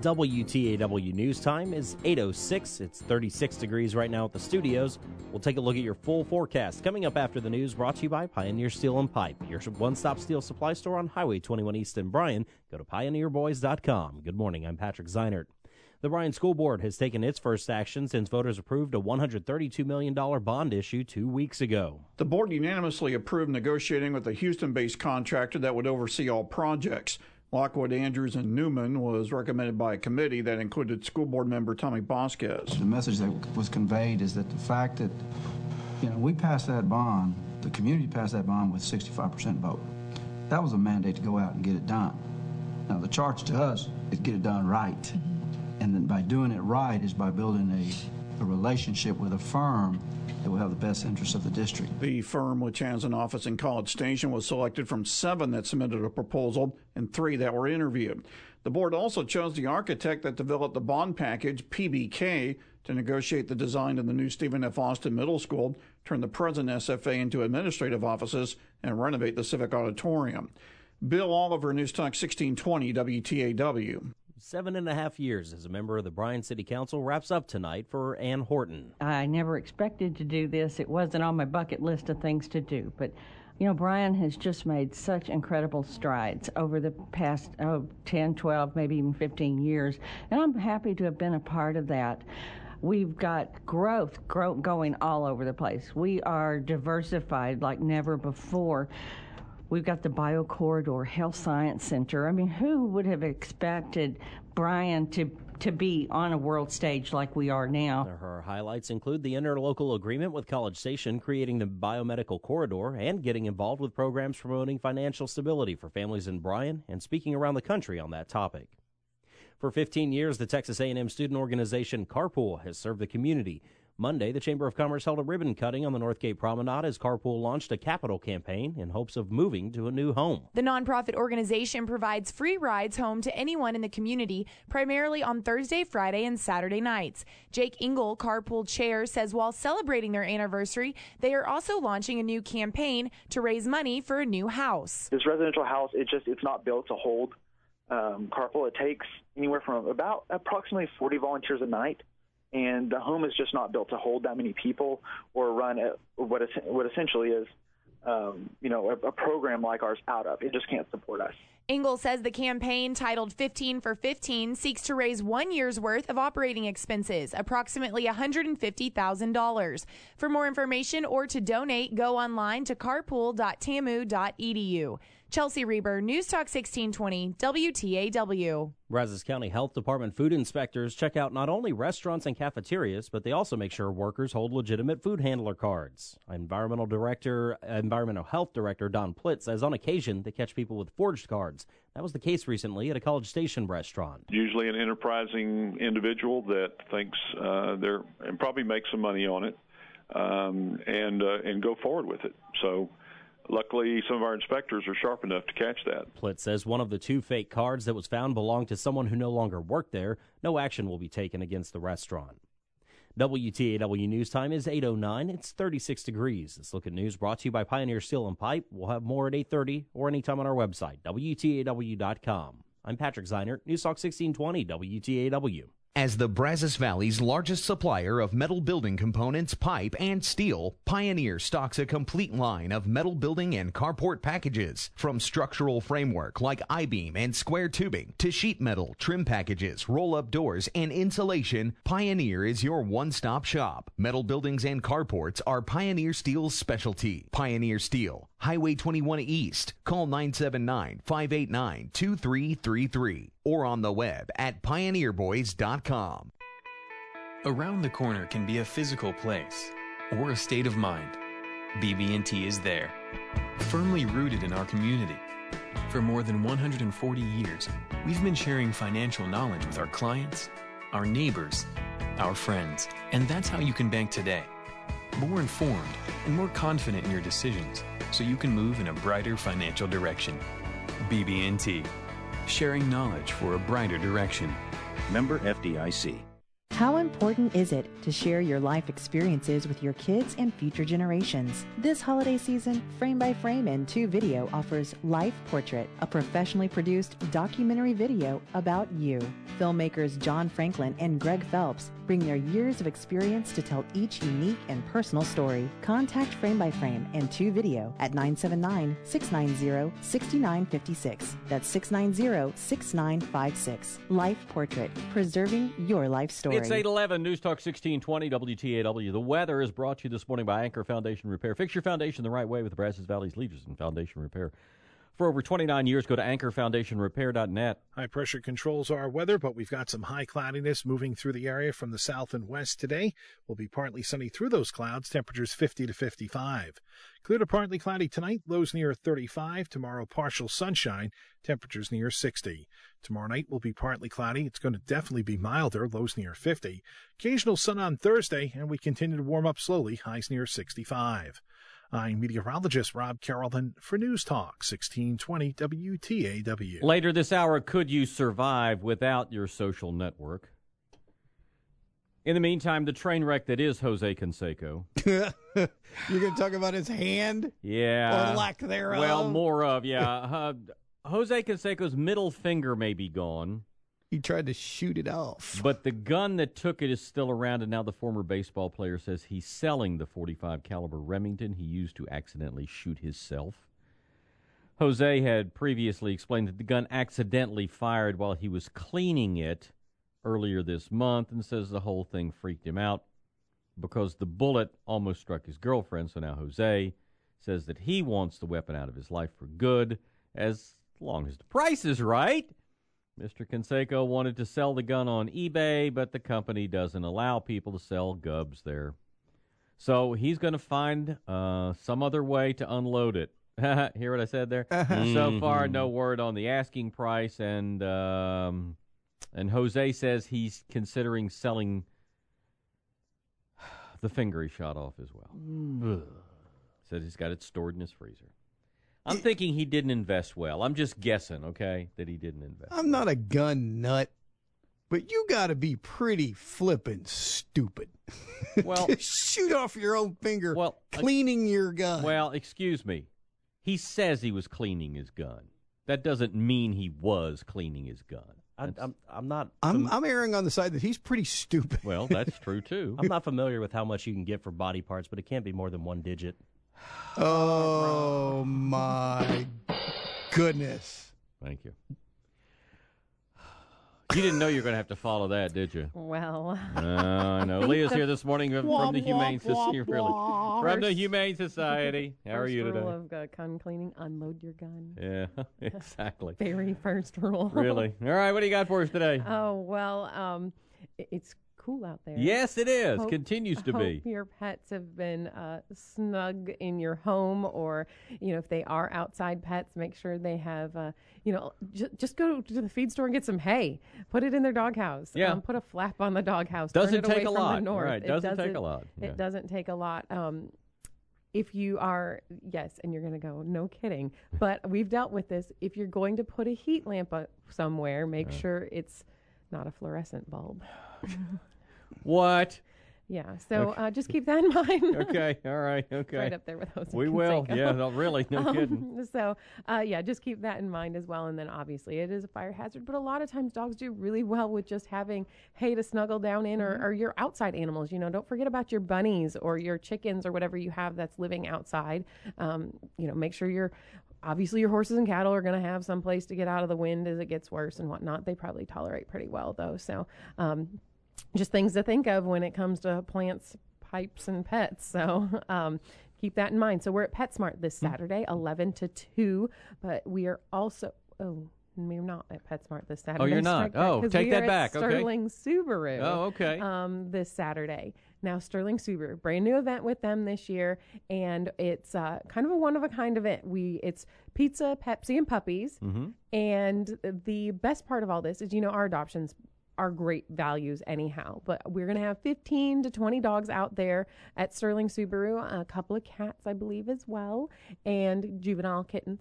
WTAW News Time is 8:06. It's 36 degrees right now at the studios. We'll take a look at your full forecast. Coming up after the news, brought to you by Pioneer Steel and Pipe, your one-stop steel supply store on Highway 21 East in Bryan. Go to pioneerboys.com. Good morning, I'm Patrick Zeinert. The Bryan School Board has taken its first action since voters approved a $132 million bond issue 2 weeks ago. The board unanimously approved negotiating with a Houston-based contractor that would oversee all projects. Lockwood, Andrews, and Newman was recommended by a committee that included school board member Tommy Vasquez. The message that was conveyed is that the fact that, we passed that bond, the community passed that bond with 65% vote. That was a mandate to go out and get it done. Now, the charge to us is get it done right. And then by doing it right is by building a relationship with a firm that will have the best interests of the district. The firm, which has an office in College Station, was selected from 7 that submitted a proposal and 3 that were interviewed. The board also chose the architect that developed the bond package, PBK, to negotiate the design of the new Stephen F. Austin Middle School, turn the present SFA into administrative offices, and renovate the Civic Auditorium. Bill Oliver, News Talk 1620 WTAW. 7.5 years as a member of the Bryan City Council wraps up tonight for Ann Horton. I never expected to do this. It wasn't on my bucket list of things to do. But, Bryan has just made such incredible strides over the past 10, 12, maybe even 15 years. And I'm happy to have been a part of that. We've got growth going all over the place. We are diversified like never before. We've got the BioCorridor Health Science Center. I mean, who would have expected Bryan to be on a world stage like we are now? Her highlights include the interlocal agreement with College Station, creating the biomedical corridor, and getting involved with programs promoting financial stability for families in Bryan and speaking around the country on that topic. For 15 years, the Texas A&M student organization Carpool has served the community. Monday, the Chamber of Commerce held a ribbon cutting on the Northgate Promenade as Carpool launched a capital campaign in hopes of moving to a new home. The nonprofit organization provides free rides home to anyone in the community, primarily on Thursday, Friday, and Saturday nights. Jake Engel, Carpool chair, says while celebrating their anniversary, they are also launching a new campaign to raise money for a new house. This residential house, it's not built to hold Carpool. It takes anywhere from about approximately 40 volunteers a night. And the home is just not built to hold that many people or run what essentially is, a program like ours out of. It just can't support us. Engel says the campaign, titled 15 for 15, seeks to raise 1 year's worth of operating expenses, approximately $150,000. For more information or to donate, go online to carpool.tamu.edu. Chelsea Reber, News Talk 1620, WTAW. Brazos County Health Department food inspectors check out not only restaurants and cafeterias, but they also make sure workers hold legitimate food handler cards. Environmental Health Director Don Plitt says on occasion they catch people with forged cards. That was the case recently at a College Station restaurant. Usually an enterprising individual that thinks they're and probably make some money on it and go forward with it. So luckily, some of our inspectors are sharp enough to catch that. Plitt says one of the 2 fake cards that was found belonged to someone who no longer worked there. No action will be taken against the restaurant. WTAW News Time is 8:09. It's 36 degrees. This look at news brought to you by Pioneer Steel and Pipe. We'll have more at 8:30 or anytime on our website, WTAW.com. I'm Patrick Zeinert, News Talk 1620, WTAW. As the Brazos Valley's largest supplier of metal building components, pipe, and steel, Pioneer stocks a complete line of metal building and carport packages. From structural framework like I-beam and square tubing to sheet metal, trim packages, roll-up doors, and insulation, Pioneer is your one-stop shop. Metal buildings and carports are Pioneer Steel's specialty. Pioneer Steel, Highway 21 East. Call 979-589-2333 or on the web at pioneerboys.com. Around the corner can be a physical place or a state of mind. BB&T is there, firmly rooted in our community. For more than 140 years, we've been sharing financial knowledge with our clients, our neighbors, our friends, and that's how you can bank today. More informed and more confident in your decisions so you can move in a brighter financial direction. BB&T, sharing knowledge for a brighter direction. Member FDIC. How important is it to share your life experiences with your kids and future generations? This holiday season, Frame by Frame and 2 Video offers Life Portrait, a professionally produced documentary video about you. Filmmakers John Franklin and Greg Phelps bring their years of experience to tell each unique and personal story. Contact Frame by Frame and 2 Video at 979-690-6956. That's 690-6956. Life Portrait, preserving your life story. It's 8:11, News Talk 1620 WTAW. The weather is brought to you this morning by Anchor Foundation Repair. Fix your foundation the right way with Brazos Valley's leaders in foundation repair. For over 29 years, go to anchorfoundationrepair.net. High pressure controls our weather, but we've got some high cloudiness moving through the area from the south and west today. We'll be partly sunny through those clouds, temperatures 50 to 55. Clear to partly cloudy tonight, lows near 35. Tomorrow, partial sunshine, temperatures near 60. Tomorrow night will be partly cloudy. It's going to definitely be milder, lows near 50. Occasional sun on Thursday, and we continue to warm up slowly, highs near 65. I'm meteorologist Rob Carrollton for News Talk 1620 WTAW. Later this hour, could you survive without your social network? In the meantime, the train wreck that is Jose Canseco. You're going to talk about his hand? Yeah. Or lack thereof? Well, more of, yeah. Jose Canseco's middle finger may be gone. He tried to shoot it off. But the gun that took it is still around, and now the former baseball player says he's selling the .45 caliber Remington he used to accidentally shoot himself. Jose had previously explained that the gun accidentally fired while he was cleaning it earlier this month, and says the whole thing freaked him out because the bullet almost struck his girlfriend. So now Jose says that he wants the weapon out of his life for good, as long as the price is right. Mr. Canseco wanted to sell the gun on eBay, but the company doesn't allow people to sell gubs there. So he's going to find some other way to unload it. Hear what I said there? So far, no word on the asking price, and Jose says he's considering selling the finger he shot off as well. Says he's got it stored in his freezer. I'm thinking he didn't invest well. I'm just guessing, okay, that he didn't invest. I'm not a gun nut, but you got to be pretty flippin' stupid. Well, to shoot off your own finger, cleaning your gun. Well, excuse me. He says he was cleaning his gun. That doesn't mean he was cleaning his gun. I'm not. I'm erring on the side that he's pretty stupid. Well, that's true too. I'm not familiar with how much you can get for body parts, but it can't be more than one digit. Oh, my goodness. Thank you. You didn't know you were going to have to follow that, did you? Well. I know. Leah's here this morning from the Humane Society. From the Humane Society. How are you today? First rule of gun cleaning, unload your gun. Yeah, exactly. Very first rule. Really? All right, what do you got for us today? Oh, well, it's cool out there. Yes, it is. Continues to be. Hope your pets have been snug in your home, or if they are outside pets, make sure they have just go to the feed store and get some hay. Put it in their doghouse. Yeah. Put a flap on the doghouse. Doesn't Turn it take away a from lot. the north. Right. Doesn't take a lot. Yeah. It doesn't take a lot. If you are, yes, and you're going to go, no kidding, but we've dealt with this. If you're going to put a heat lamp up somewhere, make sure it's not a fluorescent bulb. What? Yeah, so just keep that in mind. Okay, all right, okay. Right up there with those. We will, yeah, no, really, no kidding. So, just keep that in mind as well. And then obviously it is a fire hazard, but a lot of times dogs do really well with just having hay to snuggle down in, or your outside animals. Don't forget about your bunnies or your chickens or whatever you have that's living outside. Make sure obviously your horses and cattle are going to have some place to get out of the wind as it gets worse and whatnot. They probably tolerate pretty well though. So, just things to think of when it comes to plants, pipes, and pets. So keep that in mind. So we're at PetSmart this Saturday, 11 to 2. But we are also, we're not at PetSmart this Saturday. Oh, you're not? Take that back. Sterling Subaru. Oh, okay. This Saturday. Now, Sterling Subaru, brand new event with them this year, and it's kind of a one-of-a-kind event. It's pizza, Pepsi, and puppies. Mm-hmm. And the best part of all this is, our adoptions are great values anyhow, but we're going to have 15 to 20 dogs out there at Sterling Subaru, a couple of cats, I believe, as well, and juvenile kittens.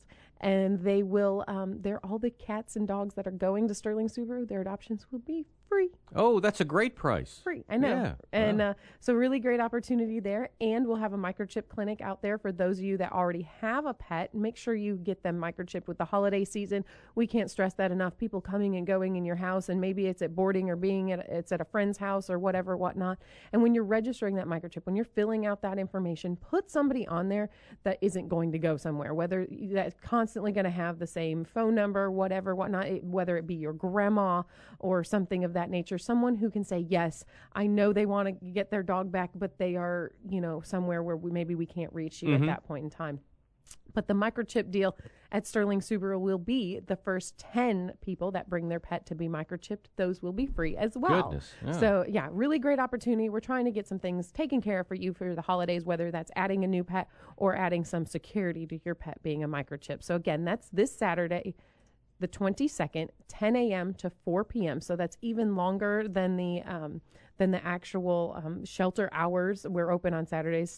and they will, they're all the cats and dogs that are going to Sterling Subaru, their adoptions will be free. Oh, that's a great price. Free, I know. Yeah. And Wow. so really great opportunity there. And we'll have a microchip clinic out there for those of you that already have a pet. Make sure you get them microchipped with the holiday season. We can't stress that enough. People coming and going in your house, and maybe it's at boarding or it's at a friend's house or whatever, whatnot. And when you're registering that microchip, when you're filling out that information, put somebody on there that isn't going to go somewhere, whether that's constantly going to have the same phone number, whatever, whatnot, whether it be your grandma or something of that nature, someone who can say, yes, I know they want to get their dog back, but they are, somewhere where maybe we can't reach you at that point in time. But the microchip deal at Sterling Subaru will be the first 10 people that bring their pet to be microchipped. Those will be free as well. Goodness. Yeah. So, yeah, really great opportunity. We're trying to get some things taken care of for you for the holidays, whether that's adding a new pet or adding some security to your pet being a microchip. So, again, that's this Saturday, the 22nd, 10 a.m. to 4 p.m. So that's even longer than the actual shelter hours. We're open on Saturdays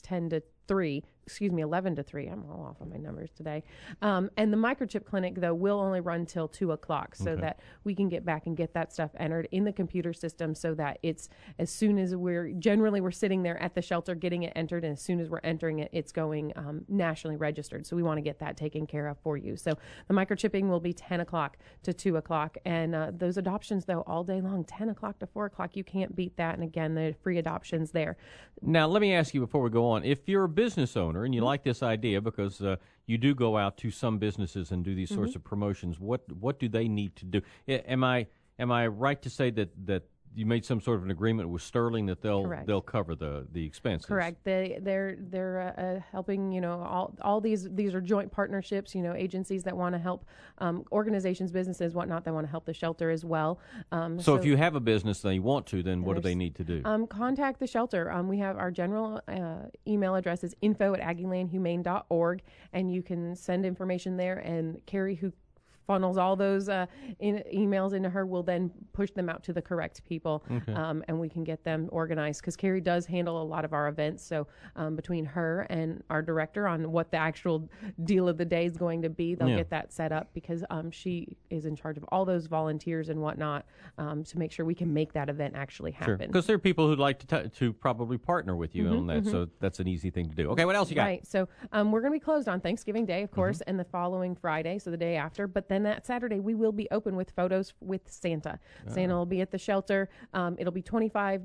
11 to 3. I'm all off on my numbers today. And the microchip clinic, though, will only run till 2 o'clock so that we can get back and get that stuff entered in the computer system so that it's as soon as we're sitting there at the shelter getting it entered, and as soon as we're entering it, it's going nationally registered. So we want to get that taken care of for you. So the microchipping will be 10 o'clock to 2 o'clock. And those adoptions, though, all day long, 10 o'clock to 4 o'clock, you can't beat that. And again, the free adoptions there. Now, let me ask you before we go on, if you're a business owner and you like this idea, because you do go out to some businesses and do these sorts of promotions, what do they need to do? Am I right to say that you made some sort of an agreement with Sterling that they'll cover the expenses? Correct. They're helping. All these are joint partnerships. Agencies that want to help organizations, businesses, whatnot. They want to help the shelter as well. So if you have a business that you want to, then what do they need to do? Contact the shelter. We have our general email address is info@aggielandhumane.org, and you can send information there. And Carrie, who funnels all those emails into her, will then push them out to the correct people, and we can get them organized, because Carrie does handle a lot of our events. So between her and our director on what the actual deal of the day is going to be, they'll get that set up, because she is in charge of all those volunteers and whatnot to make sure we can make that event actually happen. Sure, because there are people who'd like to probably partner with you on that, so that's an easy thing to do. Okay, what else you got? Right, so we're going to be closed on Thanksgiving Day, of course, and the following Friday, so the day after, but then that Saturday we will be open with photos with Santa. Santa will be at the shelter. It'll be $25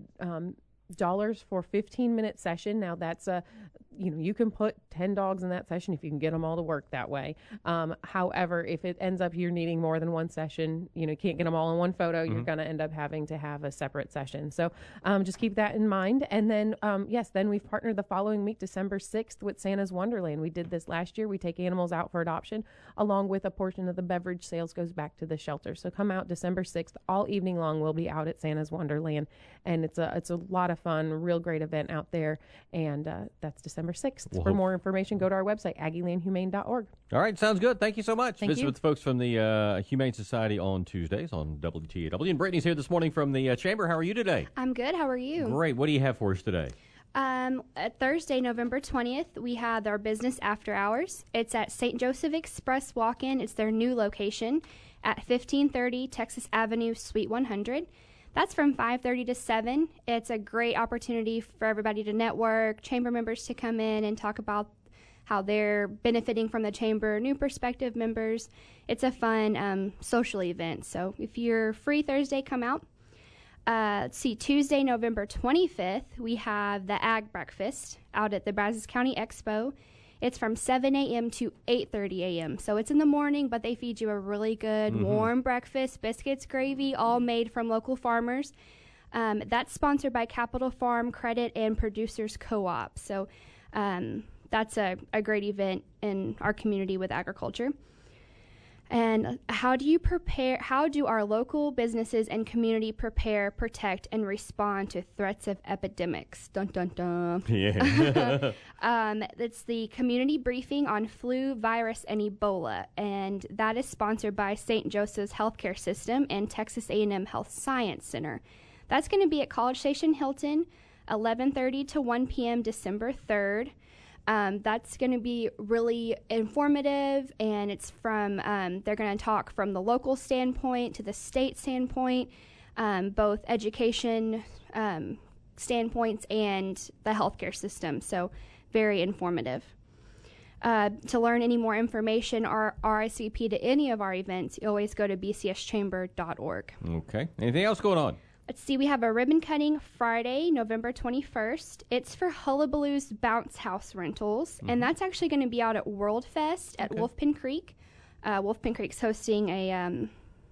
for 15-minute session. Now that's you can put 10 dogs in that session if you can get them all to work that way. However, if it ends up you're needing more than one session, you can't get them all in one photo, you're going to end up having to have a separate session. So just keep that in mind. And then, then we've partnered the following week, December 6th, with Santa's Wonderland. We did this last year. We take animals out for adoption, along with a portion of the beverage sales goes back to the shelter. So come out December 6th, all evening long. We'll be out at Santa's Wonderland, and it's a lot of fun, real great event out there. And that's December 6th. For more information, go to our website, aggielandhumane.org. All right, sounds good. Thank you so much. Thank Visit you. with the folks from the Humane Society on Tuesdays on WTAW. And Brittany's here this morning from the Chamber. How are you today? I'm good. How are you? Great. What do you have for us today? Thursday, November 20th, we had our business after hours. It's at St. Joseph Express Walk-In. It's their new location at 1530 Texas Avenue, Suite 100. That's from 5:30 to 7. It's a great opportunity for everybody to network, chamber members to come in and talk about how they're benefiting from the chamber, new prospective members. It's a fun social event. So if you're free Thursday, come out. Let's see, Tuesday, November 25th, we have the Ag Breakfast out at the Brazos County Expo. It's from 7 a.m. to 8:30 a.m. So it's in the morning, but they feed you a really good warm breakfast, biscuits, gravy, all made from local farmers. That's sponsored by Capital Farm Credit and Producers Co-op. So that's a great event in our community with agriculture. And how do our local businesses and community prepare, protect, and respond to threats of epidemics? Dun, dun, dun. Yeah. It's the community briefing on flu, virus, and Ebola, and that is sponsored by St. Joseph's Healthcare System and Texas A&M Health Science Center. That's going to be at College Station Hilton, 11:30 to 1 p.m. December 3rd. That's going to be really informative, and it's from, they're going to talk from the local standpoint to the state standpoint, both education standpoints and the healthcare system. So very informative. To learn any more information or RSVP to any of our events, you always go to bcschamber.org. Okay. Anything else going on? Let's see, we have a ribbon cutting Friday, November 21st. It's for Hullabaloo's Bounce House Rentals, and that's actually going to be out at World Fest at Wolfpin Creek. Wolfpin Creek's hosting a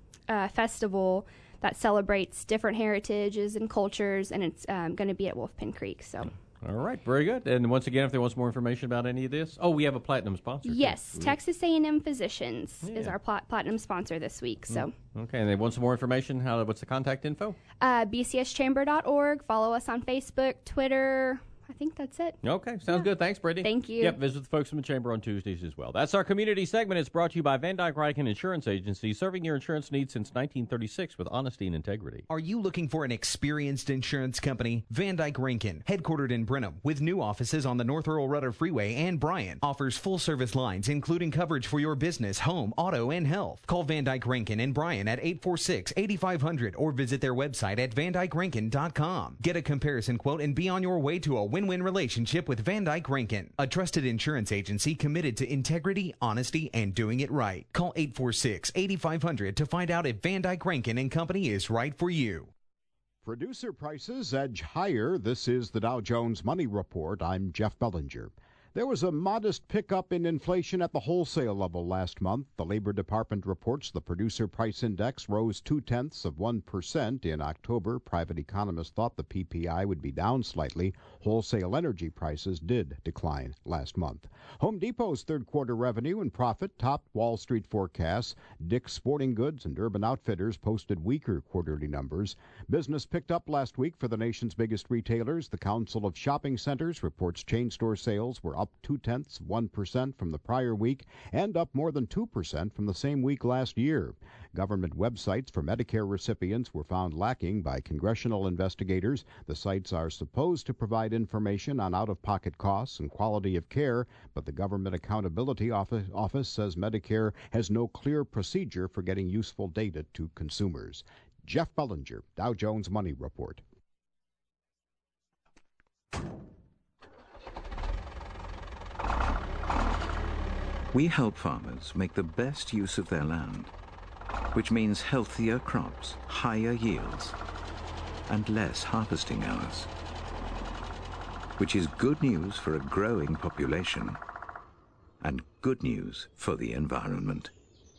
festival that celebrates different heritages and cultures, and it's going to be at Wolfpin Creek. So. All right, very good. And once again, if there wants more information about any of this, we have a platinum sponsor. Yes, too. Texas A&M Physicians is our platinum sponsor this week. So. Okay, and they want some more information. What's the contact info? bcschamber.org. Follow us on Facebook, Twitter. I think that's it. Okay, sounds good. Thanks, Brittany. Thank you. Yep, visit the folks from the Chamber on Tuesdays as well. That's our community segment. It's brought to you by Van Dyke Reichen Insurance Agency, serving your insurance needs since 1936 with honesty and integrity. Are you looking for an experienced insurance company? Van Dyke Reichen, headquartered in Brenham, with new offices on the North Earl Rudder Freeway and Bryan, offers full-service lines, including coverage for your business, home, auto, and health. Call Van Dyke Reichen in Bryan at 846-8500 or visit their website at vandykereichen.com. Get a comparison quote and be on your way to a win-win relationship with Van Dyke Reichen, a trusted insurance agency committed to integrity, honesty, and doing it right. Call 846-8500 to find out if Van Dyke Reichen & Company is right for you. Producer prices edge higher. This is the Dow Jones Money Report. I'm Jeff Bellinger. There was a modest pickup in inflation at the wholesale level last month. The Labor Department reports the Producer Price Index rose 0.2% in October. Private economists thought the PPI would be down slightly. Wholesale energy prices did decline last month. Home Depot's third-quarter revenue and profit topped Wall Street forecasts. Dick's Sporting Goods and Urban Outfitters posted weaker quarterly numbers. Business picked up last week for the nation's biggest retailers. The Council of Shopping Centers reports chain store sales were up 0.2% from the prior week and up more than 2% from the same week last year. Government websites for Medicare recipients were found lacking by congressional investigators. The sites are supposed to provide information on out-of-pocket costs and quality of care, but the Government Accountability Office says Medicare has no clear procedure for getting useful data to consumers. Jeff Bellinger, Dow Jones Money Report. We help farmers make the best use of their land, which means healthier crops, higher yields, and less harvesting hours, which is good news for a growing population and good news for the environment.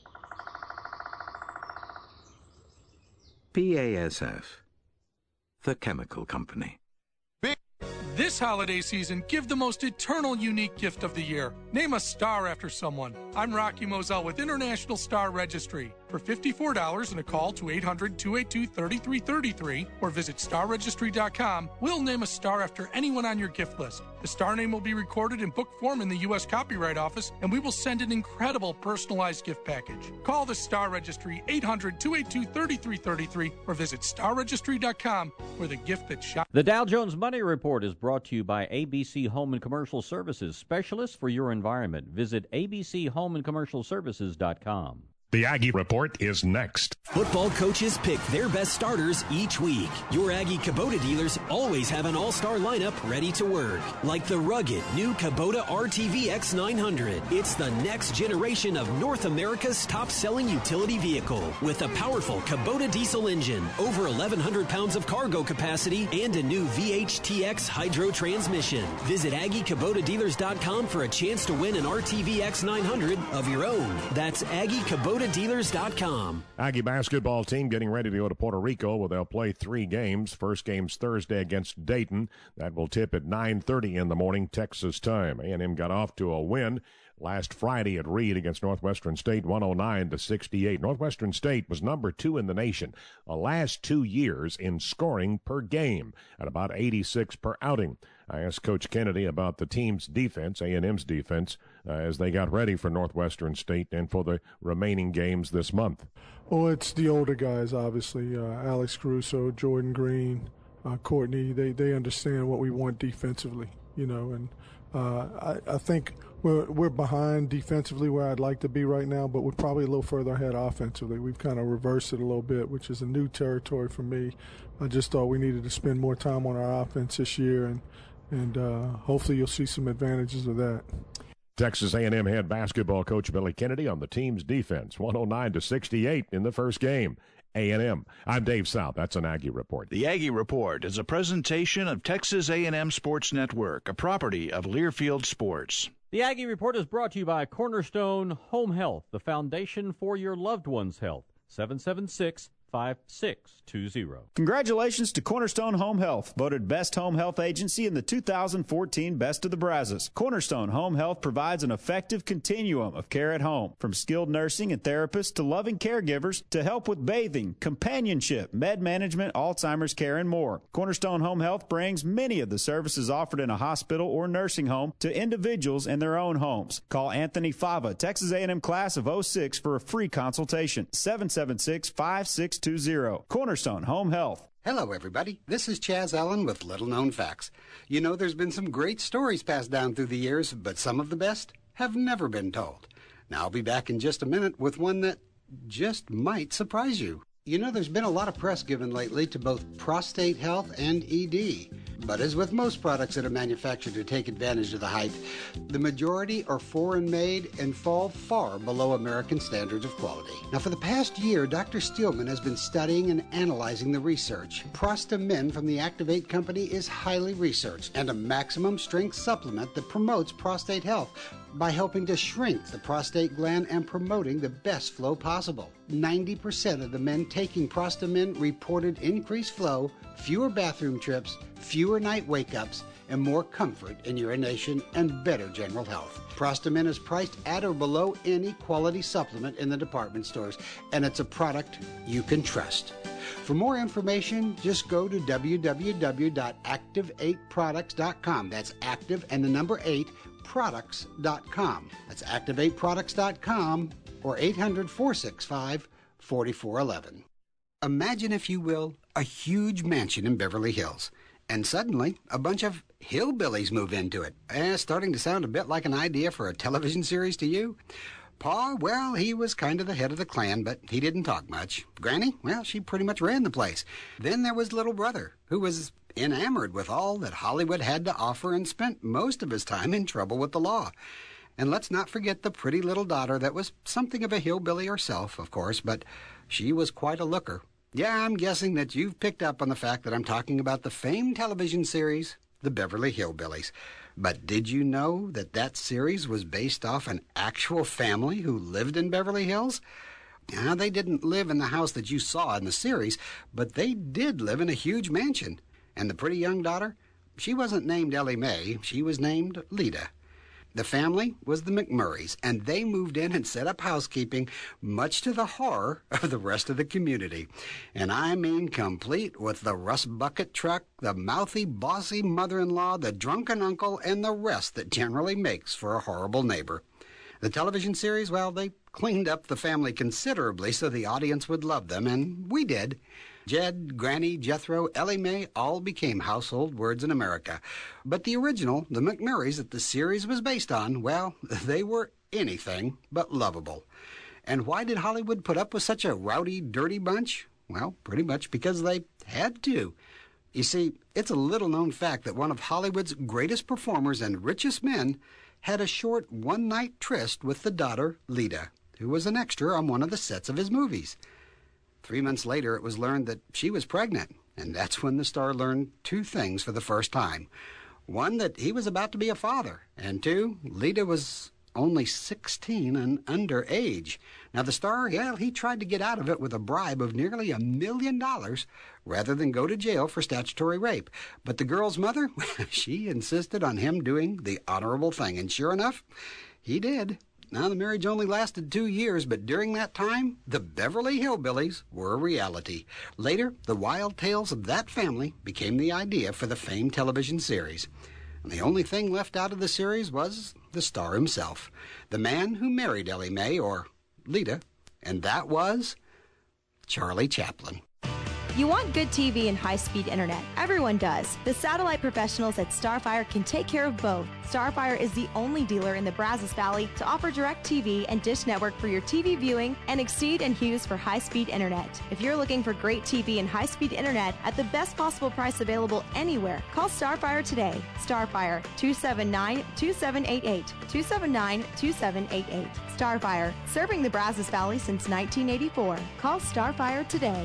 BASF, the chemical company. This holiday season, give the most eternal unique gift of the year. Name a star after someone. I'm Rocky Moselle with International Star Registry. For $54 and a call to 800-282-3333 or visit starregistry.com, we'll name a star after anyone on your gift list. The star name will be recorded in book form in the U.S. Copyright Office, and we will send an incredible personalized gift package. Call the Star Registry, 800-282-3333 or visit starregistry.com for the gift that shot. The Dow Jones Money Report is brought to you by ABC Home and Commercial Services, specialists for your environment. Visit abchomeandcommercialservices.com. The Aggie Report is next. Football coaches pick their best starters each week. Your Aggie Kubota dealers always have an all-star lineup ready to work. Like the rugged new Kubota RTV X900. It's the next generation of North America's top-selling utility vehicle. With a powerful Kubota diesel engine, over 1,100 pounds of cargo capacity, and a new VHTX hydro transmission. Visit AggieKubotaDealers.com for a chance to win an RTV X900 of your own. That's AggieKubotaDealers.com. Aggie basketball team getting ready to go to Puerto Rico, where they'll play 3 games. First game's Thursday against Dayton. That will tip at 9:30 in the morning, Texas time. A&M got off to a win last Friday at Reed against Northwestern State, 109-68. Northwestern State was number 2 in the nation the last 2 years in scoring per game, at about 86 per outing. I asked Coach Kennedy about the team's defense, A&M's defense, as they got ready for Northwestern State and for the remaining games this month. Well, it's the older guys, obviously. Alex Caruso, Jordan Green, Courtney, they understand what we want defensively, and I think we're behind defensively where I'd like to be right now, but we're probably a little further ahead offensively. We've kind of reversed it a little bit, which is a new territory for me. I just thought we needed to spend more time on our offense this year, and hopefully you'll see some advantages of that. Texas A&M head basketball coach Billy Kennedy on the team's defense, 109-68 in the first game. A&M. I'm Dave South. That's an Aggie Report. The Aggie Report is a presentation of Texas A&M Sports Network, a property of Learfield Sports. The Aggie Report is brought to you by Cornerstone Home Health, the foundation for your loved one's health. 776-5620. Congratulations to Cornerstone Home Health, voted Best Home Health Agency in the 2014 Best of the Brazos. Cornerstone Home Health provides an effective continuum of care at home, from skilled nursing and therapists to loving caregivers to help with bathing, companionship, med management, Alzheimer's care, and more. Cornerstone Home Health brings many of the services offered in a hospital or nursing home to individuals in their own homes. Call Anthony Fava, Texas A&M class of 06 for a free consultation. 776-5620. Cornerstone Home Health. Hello, everybody. This is Chaz Allen with Little Known Facts. You know, there's been some great stories passed down through the years, but some of the best have never been told. Now, I'll be back in just a minute with one that just might surprise you. You know, there's been a lot of press given lately to both prostate health and ED. But as with most products that are manufactured to take advantage of the hype, the majority are foreign-made and fall far below American standards of quality. Now, for the past year, Dr. Steelman has been studying and analyzing the research. Prostamin from the Activate Company is highly researched and a maximum strength supplement that promotes prostate health by helping to shrink the prostate gland and promoting the best flow possible. 90% of the men taking Prostamin reported increased flow, fewer bathroom trips, fewer night wake-ups, and more comfort in urination and better general health. Prostamin is priced at or below any quality supplement in the department stores, and it's a product you can trust. For more information, just go to www.active8products.com. That's active and the number 8 products.com. That's active8products.com or 800-465-4411. Imagine, if you will, a huge mansion in Beverly Hills, and suddenly a bunch of hillbillies move into it. Starting to sound a bit like an idea for a television series to you? Pa, well, he was kind of the head of the clan, but he didn't talk much. Granny, well, she pretty much ran the place. Then there was little brother, who was enamored with all that Hollywood had to offer and spent most of his time in trouble with the law. And let's not forget the pretty little daughter that was something of a hillbilly herself, of course, but she was quite a looker. Yeah, I'm guessing that you've picked up on the fact that I'm talking about the famed television series, The Beverly Hillbillies. But did you know that that series was based off an actual family who lived in Beverly Hills? Now, they didn't live in the house that you saw in the series, but they did live in a huge mansion. And the pretty young daughter, she wasn't named Ellie Mae, she was named Lita. The family was the McMurrays, and they moved in and set up housekeeping, much to the horror of the rest of the community. And I mean complete with the rust bucket truck, the mouthy, bossy mother-in-law, the drunken uncle, and the rest that generally makes for a horrible neighbor. The television series, well, they cleaned up the family considerably so the audience would love them, and we did. Jed, Granny, Jethro, Ellie Mae all became household words in America. But the original, the McMurrays that the series was based on, well, they were anything but lovable. And why did Hollywood put up with such a rowdy, dirty bunch? Well, pretty much because they had to. You see, it's a little-known fact that one of Hollywood's greatest performers and richest men had a short one-night tryst with the daughter, Lita, who was an extra on one of the sets of his movies. 3 months later, it was learned that she was pregnant, and that's when the star learned two things for the first time. One, that he was about to be a father, and two, Lita was only 16 and underage. Now, the star, yeah, he tried to get out of it with a bribe of nearly $1 million rather than go to jail for statutory rape. But the girl's mother, she insisted on him doing the honorable thing, and sure enough, he did. Now, the marriage only lasted 2 years, but during that time, the Beverly Hillbillies were a reality. Later, the wild tales of that family became the idea for the famed television series. And the only thing left out of the series was the star himself, the man who married Ellie Mae, or Lita, and that was Charlie Chaplin. You want good TV and high-speed internet. Everyone does. The satellite professionals at Starfire can take care of both. Starfire is the only dealer in the Brazos Valley to offer DirecTV and Dish Network for your TV viewing and Exceed and Hughes for high-speed internet. If you're looking for great TV and high-speed internet at the best possible price available anywhere, call Starfire today. Starfire, 279-2788. 279-2788. Starfire, serving the Brazos Valley since 1984. Call Starfire today.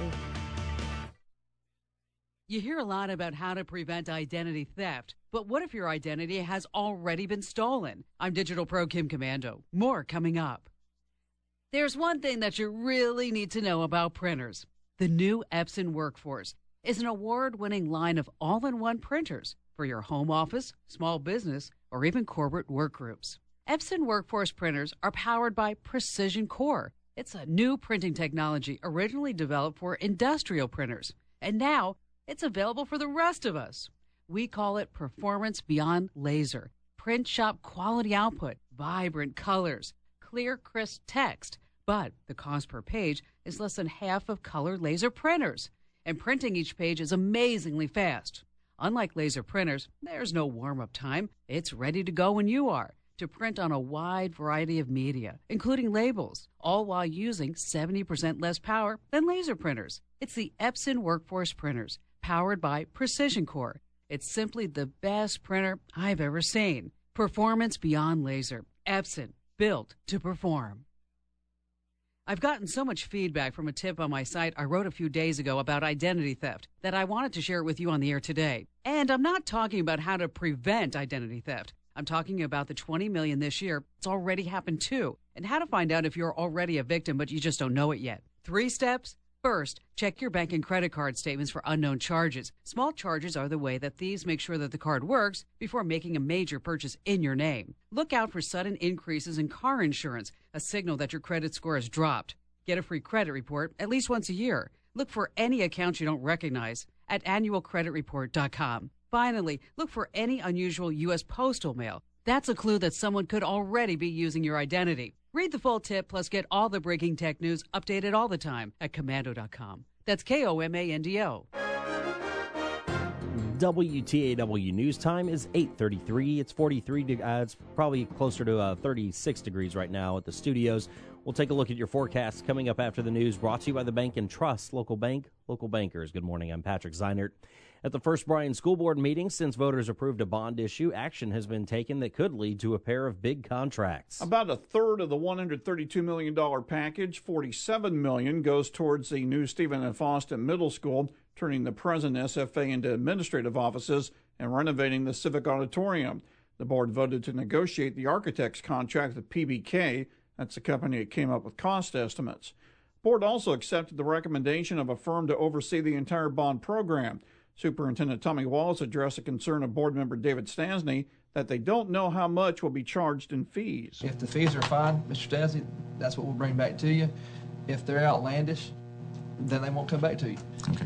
You hear a lot about how to prevent identity theft, but what if your identity has already been stolen? I'm Digital Pro Kim Commando. More coming up. There's one thing that you really need to know about printers. The new Epson Workforce is an award-winning line of all-in-one printers for your home office, small business, or even corporate work groups. Epson Workforce printers are powered by Precision Core. It's a new printing technology originally developed for industrial printers, and now it's available for the rest of us. We call it Performance Beyond Laser. Print shop quality output, vibrant colors, clear, crisp text. But the cost per page is less than half of color laser printers. And printing each page is amazingly fast. Unlike laser printers, there's no warm-up time. It's ready to go when you are, to print on a wide variety of media, including labels, all while using 70% less power than laser printers. It's the Epson Workforce printers, powered by Precision Core. It's simply the best printer I've ever seen. Performance beyond laser. Epson, built to perform. I've gotten so much feedback from a tip on my site I wrote a few days ago about identity theft that I wanted to share it with you on the air today. And I'm not talking about how to prevent identity theft. I'm talking about the 20 million this year. It's already happened too. And how to find out if you're already a victim but you just don't know it yet. 3 steps. First, check your bank and credit card statements for unknown charges. Small charges are the way that thieves make sure that the card works before making a major purchase in your name. Look out for sudden increases in car insurance, a signal that your credit score has dropped. Get a free credit report at least once a year. Look for any accounts you don't recognize at annualcreditreport.com. Finally, look for any unusual U.S. postal mail. That's a clue that someone could already be using your identity. Read the full tip, plus get all the breaking tech news updated all the time at Komando.com. That's Komando. WTAW News Time is 8:33. It's 43. It's probably closer to 36 degrees right now at the studios. We'll take a look at your forecasts coming up after the news, brought to you by the Bank and Trust. Local bank, local bankers. Good morning. I'm Patrick Zeinert. At the first Bryan School Board meeting since voters approved a bond issue, action has been taken that could lead to a pair of big contracts. About a third of the $132 million package, $47 million, goes towards the new Stephen F. Austin Middle School, turning the present SFA into administrative offices and renovating the Civic Auditorium. The board voted to negotiate the architect's contract with PBK. That's the company that came up with cost estimates. The board also accepted the recommendation of a firm to oversee the entire bond program. Superintendent Tommy Wallace addressed a concern of board member David Stansny that they don't know how much will be charged in fees. If the fees are fine, Mr. Stansny, that's what we'll bring back to you. If they're outlandish, then they won't come back to you. Okay.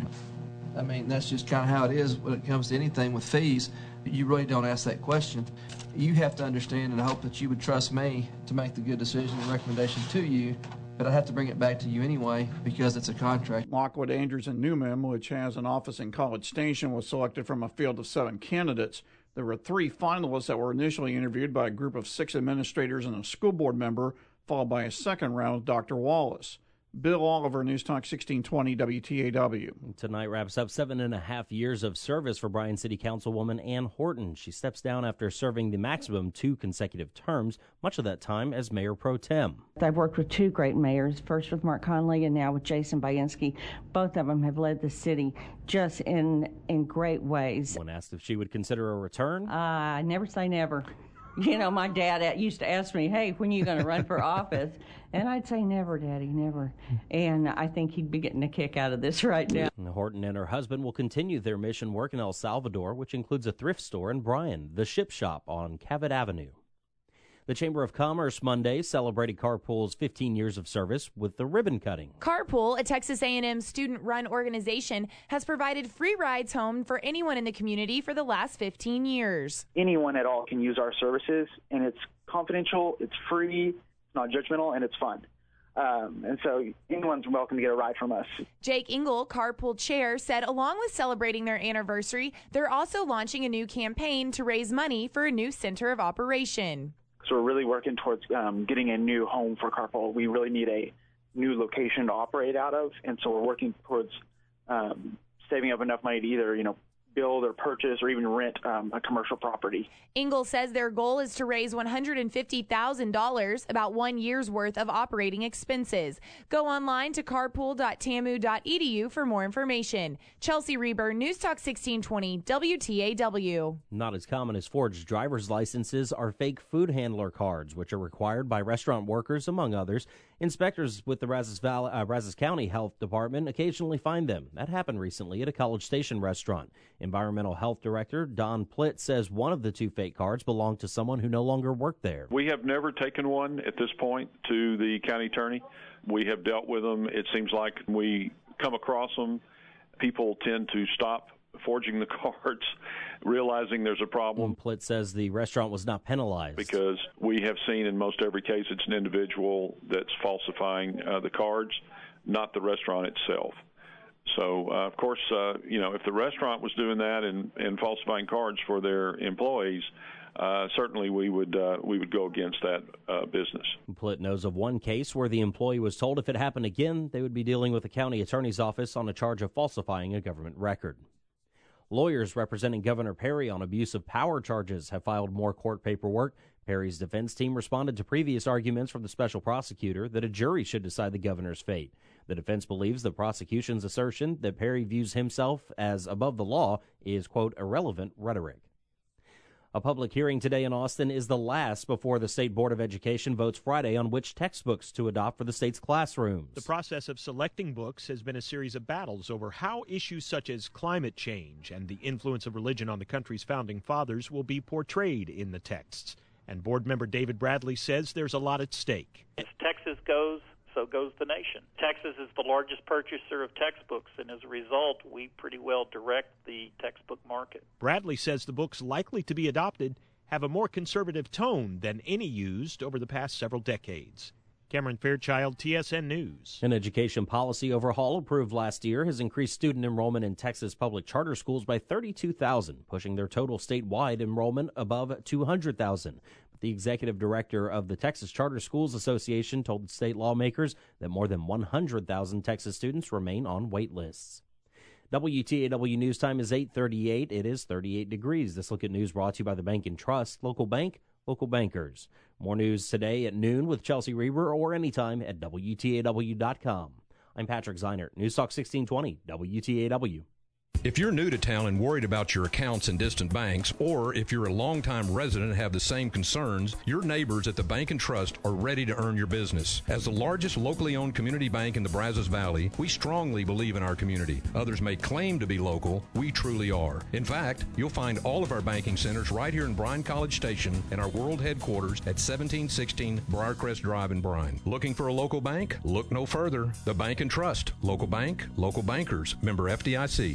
I mean, that's just kind of how it is when it comes to anything with fees. You really don't ask that question. You have to understand, and I hope that you would trust me to make the good decision and recommendation to you. But I have to bring it back to you anyway because it's a contract. Lockwood, Andrews, and Newman, which has an office in College Station, was selected from a field of 7 candidates. There were 3 finalists that were initially interviewed by a group of 6 administrators and a school board member, followed by a second round with Dr. Wallace. Bill Oliver, News Talk 1620 WTAW. Tonight wraps up 7.5 years of service for Bryan City Councilwoman Ann Horton. She steps down after serving the maximum 2 consecutive terms, much of that time as Mayor Pro Tem. I've worked with 2 great mayors, first with Mark Conley and now with Jason Bainski. Both of them have led the city just in great ways. When asked if she would consider a return, I never say never. You know, my dad used to ask me, hey, when are you going to run for office? And I'd say, never, Daddy, never. And I think he'd be getting a kick out of this right now. Horton and her husband will continue their mission work in El Salvador, which includes a thrift store in Bryan, the Ship Shop on Cabot Avenue. The Chamber of Commerce Monday celebrated Carpool's 15 years of service with the ribbon cutting. Carpool, a Texas A&M student-run organization, has provided free rides home for anyone in the community for the last 15 years. Anyone at all can use our services, and it's confidential, it's free, it's not judgmental, and it's fun. And so anyone's welcome to get a ride from us. Jake Engel, Carpool Chair, said along with celebrating their anniversary, they're also launching a new campaign to raise money for a new center of operation. So we're really working towards getting a new home for Carpool. We really need a new location to operate out of, and so we're working towards saving up enough money to either, build or purchase or even rent a commercial property. Engel says their goal is to raise $150,000, about 1 year's worth of operating expenses. Go online to carpool.tamu.edu for more information. Chelsea Reber, News Talk 1620, WTAW. Not as common as forged driver's licenses are fake food handler cards, which are required by restaurant workers, among others. Inspectors with the Brazos County Health Department occasionally find them. That happened recently at a College Station restaurant. Environmental Health Director Don Plitt says one of the two fake cards belonged to someone who no longer worked there. We have never taken one at this point to the county attorney. We have dealt with them. It seems like we come across them, people tend to stop forging the cards, realizing there's a problem. Plitt says the restaurant was not penalized. Because we have seen in most every case it's an individual that's falsifying the cards, not the restaurant itself. So, of course, if the restaurant was doing that and falsifying cards for their employees, certainly we would go against that business. Plitt knows of one case where the employee was told if it happened again, they would be dealing with the county attorney's office on a charge of falsifying a government record. Lawyers representing Governor Perry on abuse of power charges have filed more court paperwork. Perry's defense team responded to previous arguments from the special prosecutor that a jury should decide the governor's fate. The defense believes the prosecution's assertion that Perry views himself as above the law is, quote, irrelevant rhetoric. A public hearing today in Austin is the last before the State Board of Education votes Friday on which textbooks to adopt for the state's classrooms. The process of selecting books has been a series of battles over how issues such as climate change and the influence of religion on the country's founding fathers will be portrayed in the texts. And board member David Bradley says there's a lot at stake. As Texas goes, so goes the nation. Texas is the largest purchaser of textbooks, and as a result, we pretty well direct the textbook market. Bradley says the books likely to be adopted have a more conservative tone than any used over the past several decades. Cameron Fairchild, TSN News. An education policy overhaul approved last year has increased student enrollment in Texas public charter schools by 32,000, pushing their total statewide enrollment above 200,000. The executive director of the Texas Charter Schools Association told state lawmakers that more than 100,000 Texas students remain on wait lists. WTAW News Time is 8:38. It is 38 degrees. This look at news brought to you by the Bank and Trust. Local bank, local bankers. More news today at noon with Chelsea Reber or anytime at WTAW.com. I'm Patrick Zeinert, News Talk 1620, WTAW. If you're new to town and worried about your accounts in distant banks, or if you're a longtime resident and have the same concerns, your neighbors at the Bank and Trust are ready to earn your business. As the largest locally owned community bank in the Brazos Valley, we strongly believe in our community. Others may claim to be local. We truly are. In fact, you'll find all of our banking centers right here in Bryan College Station and our world headquarters at 1716 Briarcrest Drive in Bryan. Looking for a local bank? Look no further. The Bank and Trust. Local bank, local bankers. Member FDIC.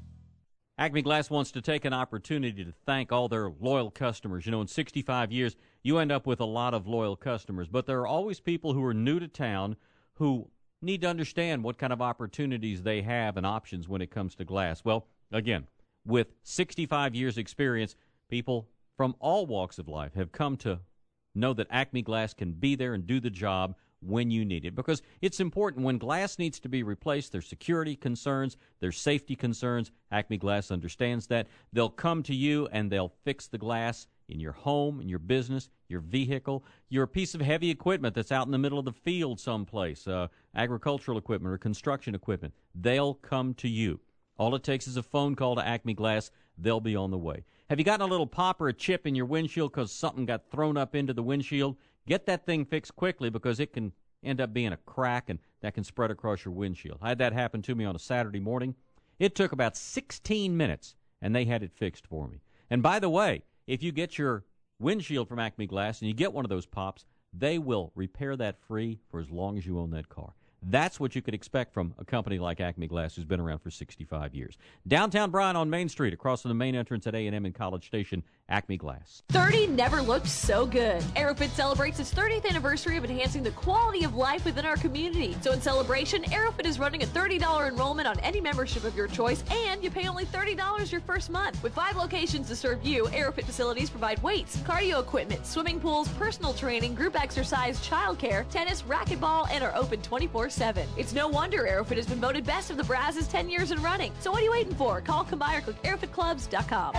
Acme Glass wants to take an opportunity to thank all their loyal customers. You know, in 65 years, you end up with a lot of loyal customers, but there are always people who are new to town who need to understand what kind of opportunities they have and options when it comes to glass. Well, again, with 65 years experience, people from all walks of life have come to know that Acme Glass can be there and do the job when you need it, because it's important. When glass needs to be replaced, there's security concerns, there's safety concerns. Acme Glass understands that. They'll come to you and they'll fix the glass in your home, in your business, your vehicle, your piece of heavy equipment that's out in the middle of the field someplace, agricultural equipment or construction equipment. They'll come to you. All it takes is a phone call to Acme Glass. They'll be on the way. Have you gotten a little pop or a chip in your windshield because something got thrown up into the windshield? Get that thing fixed quickly, because it can end up being a crack, and that can spread across your windshield. I had that happen to me on a Saturday morning. It took about 16 minutes, and they had it fixed for me. And by the way, if you get your windshield from Acme Glass and you get one of those pops, they will repair that free for as long as you own that car. That's what you could expect from a company like Acme Glass, who's been around for 65 years. Downtown Bryan on Main Street, across from the main entrance at A&M in College Station, Acme Glass. 30 never looked so good. Aerofit celebrates its 30th anniversary of enhancing the quality of life within our community. So in celebration, Aerofit is running a $30 enrollment on any membership of your choice, and you pay only $30 your first month. With 5 locations to serve you, Aerofit facilities provide weights, cardio equipment, swimming pools, personal training, group exercise, childcare, tennis, racquetball, and are open 24/7. It's no wonder Aerofit has been voted best of the Brazos 10 years in running. So what are you waiting for? Call, come by, or click aerofitclubs.com.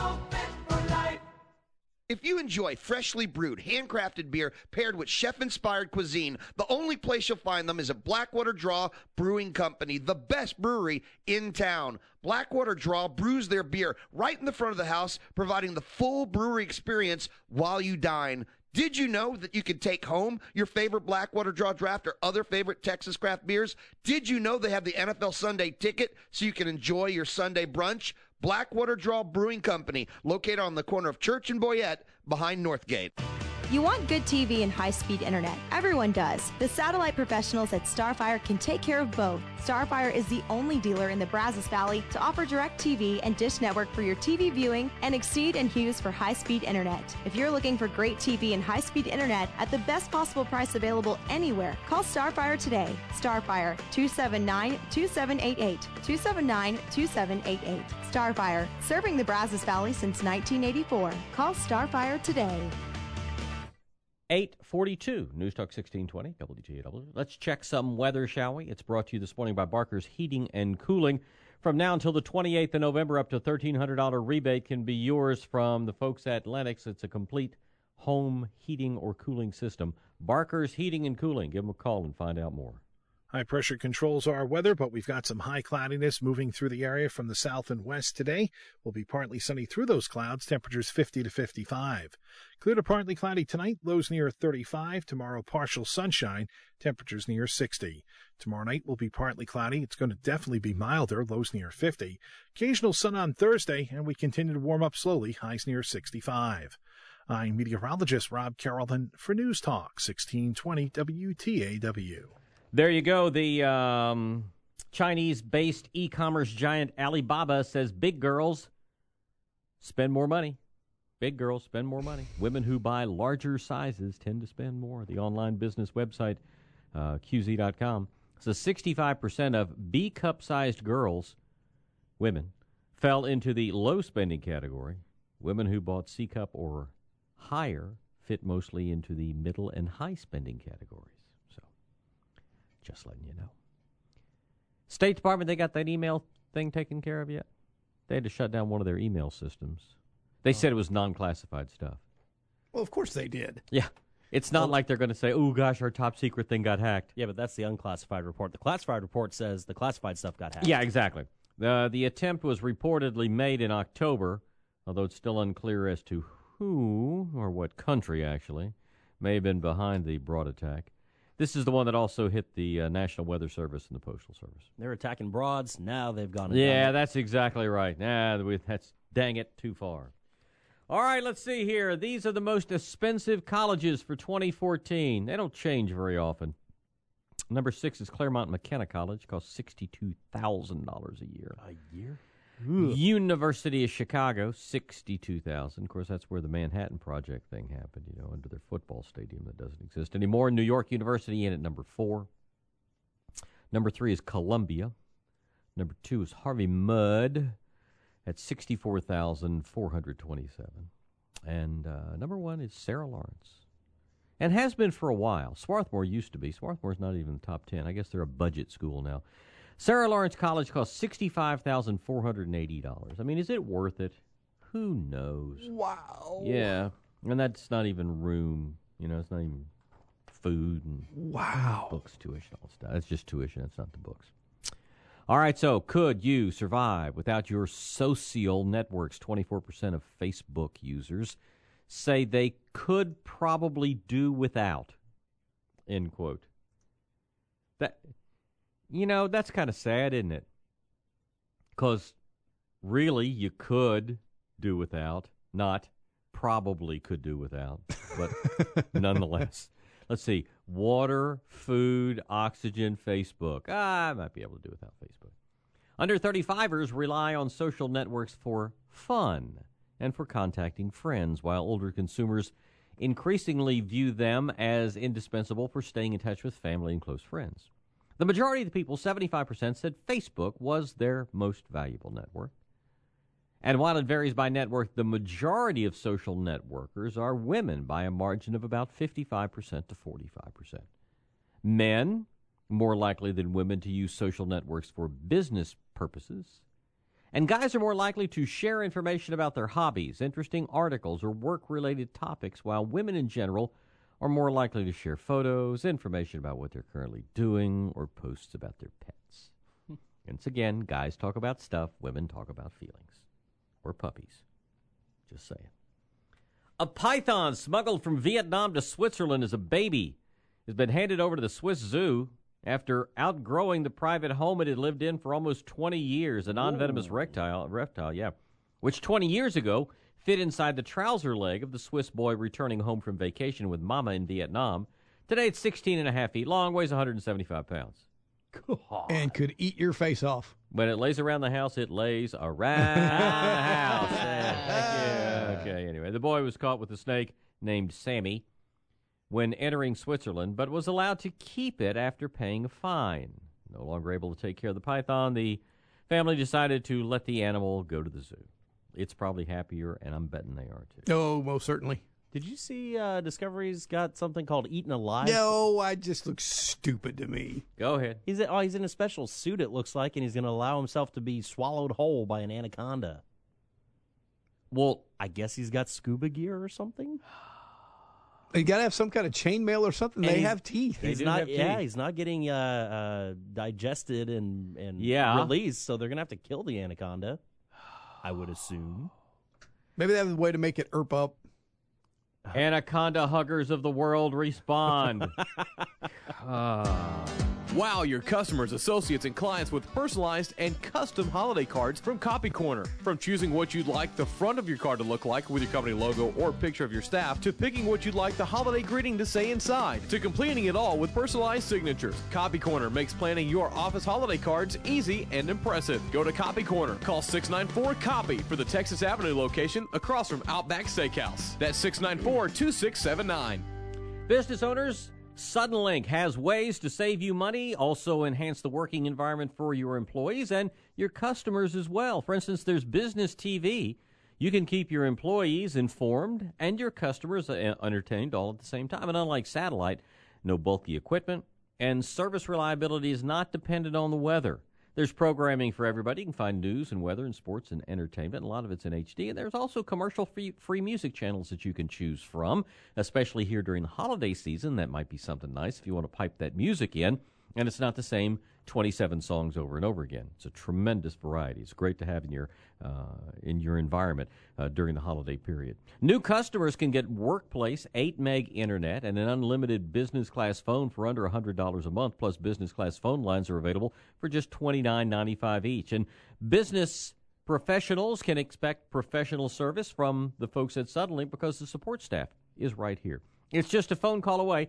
If you enjoy freshly brewed, handcrafted beer paired with chef-inspired cuisine, the only place you'll find them is at Blackwater Draw Brewing Company, the best brewery in town. Blackwater Draw brews their beer right in the front of the house, providing the full brewery experience while you dine. Did you know that you can take home your favorite Blackwater Draw draft or other favorite Texas craft beers? Did you know they have the NFL Sunday ticket so you can enjoy your Sunday brunch? Blackwater Draw Brewing Company, located on the corner of Church and Boyette behind Northgate. You want good TV and high-speed internet. Everyone does. The satellite professionals at Starfire can take care of both. Starfire is the only dealer in the Brazos Valley to offer DirecTV and Dish Network for your TV viewing and Exceed and Hughes for high-speed internet. If you're looking for great TV and high-speed internet at the best possible price available anywhere, call Starfire today. Starfire, 279-2788, 279-2788. Starfire, serving the Brazos Valley since 1984. Call Starfire today. 8:42, News Talk 1620, WTAW. Let's check some weather, shall we? It's brought to you this morning by Barker's Heating and Cooling. From now until the 28th of November, up to $1,300 rebate can be yours from the folks at Lennox. It's a complete home heating or cooling system. Barker's Heating and Cooling. Give them a call and find out more. High pressure controls our weather, but we've got some high cloudiness moving through the area from the south and west today. We'll be partly sunny through those clouds, temperatures 50 to 55. Clear to partly cloudy tonight, lows near 35. Tomorrow, partial sunshine, temperatures near 60. Tomorrow night will be partly cloudy. It's going to definitely be milder, lows near 50. Occasional sun on Thursday, and we continue to warm up slowly, highs near 65. I'm meteorologist Rob Carrollton for News Talk 1620 WTAW. There you go. The Chinese-based e-commerce giant Alibaba says big girls spend more money. Big girls spend more money. Women who buy larger sizes tend to spend more. The online business website, QZ.com, says 65% of B-cup-sized girls, women, fell into the low-spending category. Women who bought C-cup or higher fit mostly into the middle and high-spending categories. Just letting you know. State Department, they got that email thing taken care of yet? They had to shut down one of their email systems. They said it was non-classified stuff. Well, of course they did. Yeah. It's not like they're going to say, oh, gosh, our top secret thing got hacked. Yeah, but that's the unclassified report. The classified report says the classified stuff got hacked. Yeah, exactly. The attempt was reportedly made in October, although it's still unclear as to who, or what country, actually, may have been behind the broad attack. This is the one that also hit the National Weather Service and the Postal Service. They're attacking broads. Now they've gone. Yeah, that's exactly right. That's dang it too far. All right, let's see here. These are the most expensive colleges for 2014. They don't change very often. Number 6 is Claremont McKenna College. Costs $62,000 a year. A year? Ugh. University of Chicago, $62,000. Of course, that's where the Manhattan Project thing happened, under their football stadium that doesn't exist anymore. New York University in at number 4. Number 3 is Columbia. Number 2 is Harvey Mudd at $64,427. And number 1 is Sarah Lawrence. And has been for a while. Swarthmore used to be. Swarthmore's not even in the top 10. I guess they're a budget school now. Sarah Lawrence College costs $65,480. I mean, is it worth it? Who knows? Wow. Yeah, and that's not even room. It's not even food and books, tuition, all stuff. It's just tuition. It's not the books. All right, so could you survive without your social networks? 24% of Facebook users say they could probably do without, end quote. That's kind of sad, isn't it? Because really you could do without, not probably could do without, but nonetheless. Let's see. Water, food, oxygen, Facebook. I might be able to do without Facebook. Under 35ers rely on social networks for fun and for contacting friends, while older consumers increasingly view them as indispensable for staying in touch with family and close friends. The majority of the people, 75%, said Facebook was their most valuable network. And while it varies by network, the majority of social networkers are women by a margin of about 55% to 45%. Men, more likely than women to use social networks for business purposes. And guys are more likely to share information about their hobbies, interesting articles, or work-related topics, while women in general are more likely to share photos, information about what they're currently doing, or posts about their pets. Once again, guys talk about stuff, women talk about feelings. Or puppies. Just saying. A python smuggled from Vietnam to Switzerland as a baby has been handed over to the Swiss Zoo after outgrowing the private home it had lived in for almost 20 years. A non-venomous reptile, which 20 years ago fit inside the trouser leg of the Swiss boy returning home from vacation with mama in Vietnam. Today it's 16 and a half feet long, weighs 175 pounds. God. And could eat your face off. When it lays around the house, it lays around the house. Yeah, thank you. Okay, anyway, the boy was caught with a snake named Sammy when entering Switzerland, but was allowed to keep it after paying a fine. No longer able to take care of the python, the family decided to let the animal go to the zoo. It's probably happier, and I'm betting they are, too. Oh, most certainly. Did you see Discovery's got something called Eaten Alive? No, I just look stupid to me. Go ahead. He's in a special suit, it looks like, and he's going to allow himself to be swallowed whole by an anaconda. Well, I guess he's got scuba gear or something? You got to have some kind of chainmail or something. They have teeth. He's not getting digested and released, so they're going to have to kill the anaconda, I would assume. Maybe they have a way to make it erp up. Anaconda huggers of the world respond. Wow your customers, associates, and clients with personalized and custom holiday cards from Copy Corner. From choosing what you'd like the front of your card to look like with your company logo or picture of your staff, to picking what you'd like the holiday greeting to say inside, to completing it all with personalized signatures. Copy Corner makes planning your office holiday cards easy and impressive. Go to Copy Corner. Call 694-COPY for the Texas Avenue location across from Outback Steakhouse. That's 694-2679. Business owners, Suddenlink has ways to save you money, also enhance the working environment for your employees and your customers as well. For instance, there's Business TV. You can keep your employees informed and your customers entertained all at the same time. And unlike satellite, no bulky equipment, and service reliability is not dependent on the weather. There's programming for everybody. You can find news and weather and sports and entertainment. A lot of it's in HD. And there's also commercial-free music channels that you can choose from, especially here during the holiday season. That might be something nice if you want to pipe that music in. And it's not the same 27 songs over and over again. It's a tremendous variety. It's great to have in your environment during the holiday period. New customers can get Workplace 8 meg internet and an unlimited business class phone for under $100 a month, plus business class phone lines are available for just $29.95 each. And business professionals can expect professional service from the folks at Suddenlink because the support staff is right here. It's just a phone call away,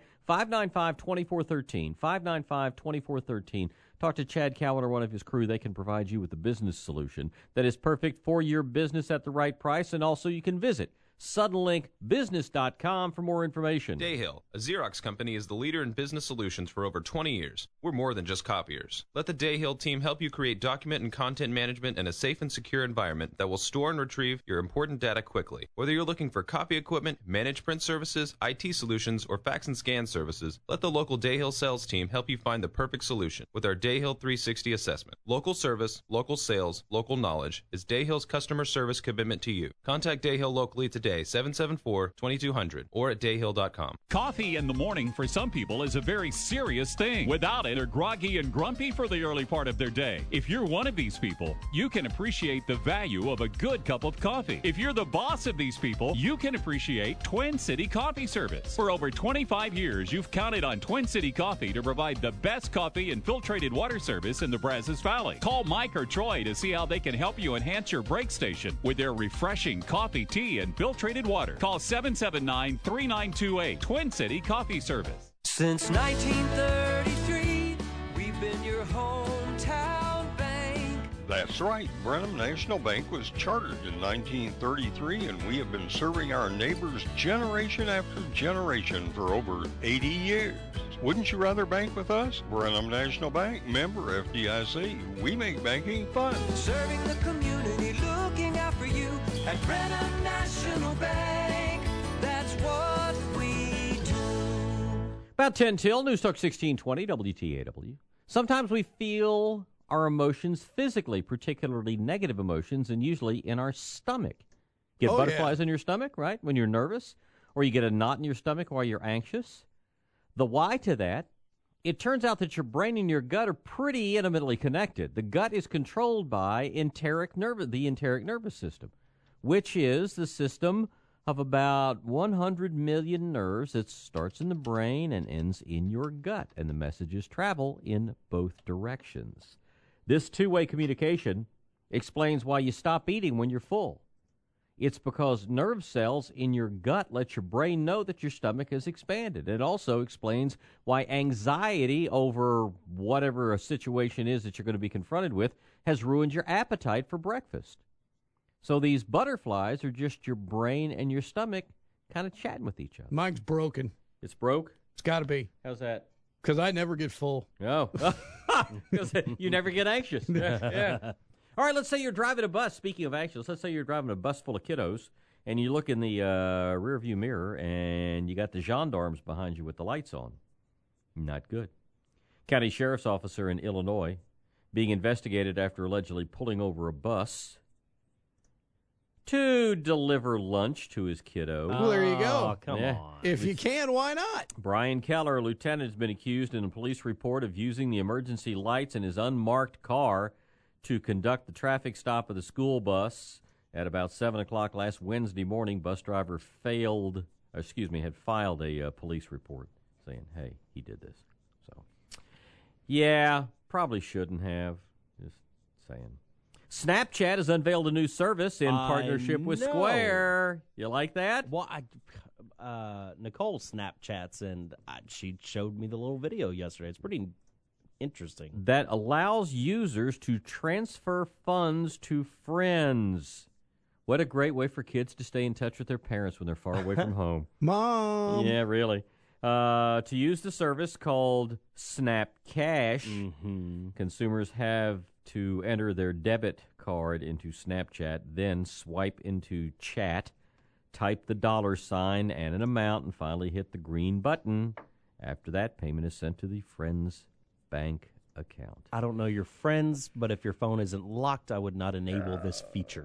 595-2413, 595-2413. Talk to Chad Cowan or one of his crew. They can provide you with a business solution that is perfect for your business at the right price, and also you can visit SuddenlinkBusiness.com for more information. Dayhill, a Xerox company, is the leader in business solutions for over 20 years. We're more than just copiers. Let the Dayhill team help you create document and content management in a safe and secure environment that will store and retrieve your important data quickly. Whether you're looking for copy equipment, managed print services, IT solutions, or fax and scan services, let the local Dayhill sales team help you find the perfect solution with our Dayhill 360 assessment. Local service, local sales, local knowledge is Dayhill's customer service commitment to you. Contact Dayhill locally today, 774-2200, or at dayhill.com. Coffee in the morning for some people is a very serious thing. Without it, they're groggy and grumpy for the early part of their day. If you're one of these people, you can appreciate the value of a good cup of coffee. If you're the boss of these people, you can appreciate Twin City Coffee Service. For over 25 years, you've counted on Twin City Coffee to provide the best coffee and filtrated water service in the Brazos Valley. Call Mike or Troy to see how they can help you enhance your break station with their refreshing coffee, tea, and filtrated water. Call 779-3928. Twin City Coffee Service. Since 1933, we've been your hometown bank. That's right. Brenham National Bank was chartered in 1933, and we have been serving our neighbors generation after generation for over 80 years. Wouldn't you rather bank with us? Brenham National Bank, member FDIC. We make banking fun. Serving the community, looking out for you at Brenham National Bank. That's what we do. About 10 till, News Talk 1620, WTAW. Sometimes we feel our emotions physically, particularly negative emotions, and usually in our stomach. Get butterflies in your stomach, right, when you're nervous? Or you get a knot in your stomach while you're anxious? The why to that, it turns out that your brain and your gut are pretty intimately connected. The gut is controlled by the enteric nervous system, which is the system of about 100 million nerves that starts in the brain and ends in your gut, and the messages travel in both directions. This two-way communication explains why you stop eating when you're full. It's because nerve cells in your gut let your brain know that your stomach has expanded. It also explains why anxiety over whatever a situation is that you're going to be confronted with has ruined your appetite for breakfast. So these butterflies are just your brain and your stomach kind of chatting with each other. Mine's broken. It's broke? It's got to be. How's that? Because I never get full. Oh. Because you never get anxious. Yeah. All right, let's say you're driving a bus. Speaking of anxious, let's say you're driving a bus full of kiddos, and you look in the rearview mirror, and you got the gendarmes behind you with the lights on. Not good. County Sheriff's Officer in Illinois being investigated after allegedly pulling over a bus to deliver lunch to his kiddo. Well, there you go. Come on. If you can, why not? Brian Keller, a lieutenant, has been accused in a police report of using the emergency lights in his unmarked car to conduct the traffic stop of the school bus. At about 7 o'clock last Wednesday morning, bus driver had filed a police report saying, hey, he did this. So, yeah, probably shouldn't have. Just saying. Snapchat has unveiled a new service in partnership with Square. You like that? Well, Nicole Snapchats, and she showed me the little video yesterday. It's pretty interesting. That allows users to transfer funds to friends. What a great way for kids to stay in touch with their parents when they're far away from home. Mom! Yeah, really. To use the service called Snap Cash, consumers have to enter their debit card into Snapchat, then swipe into chat, type the $sign and an amount, and finally hit the green button. After that, payment is sent to the friend's bank account. I don't know your friends, but if your phone isn't locked, I would not enable this feature.